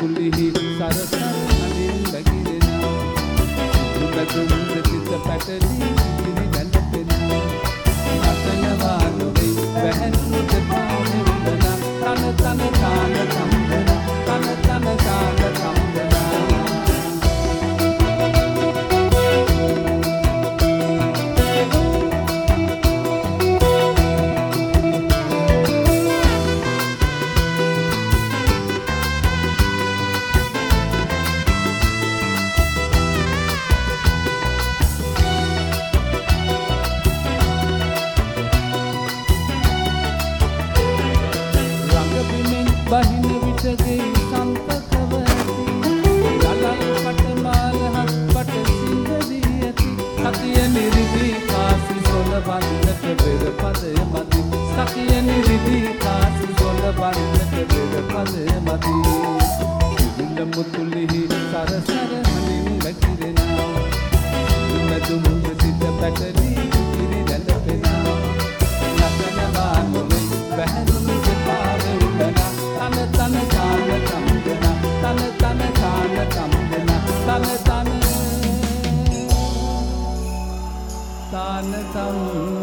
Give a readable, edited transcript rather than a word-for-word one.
මුතුලිහි සරසර හඳින් වැగిරෙනවා දුමදුම් සිත පැටලී ඉතිරි වැළපෙනවා අතනවා නොවේ වැහැරුට පානේ උදනා තන තන තාන කම්බනා තන තන තාන කම්බනා බහින විටගේ සම්පතව ඇති ලලල් පටමාල හත්පට සිංහදී ඇති සතිය නිරිදී කාසි සොල වන්නට පෙර පදය මදි සතිය නිරිදී කාසි සොල වන්නට පෙර පදය මදි ඉදුල මුතුලිහි සරසර හඳින් වැగిරෙනවා දුමදුම් සිත පැටලී ඉතිරි වැළපෙනවා නතනවා නොවේ වැහැරුණු දෙපාරේ උඩනා තන තන තාන කම්බනා තන තන තාන කම්බනා තන තන තාන කම්බනා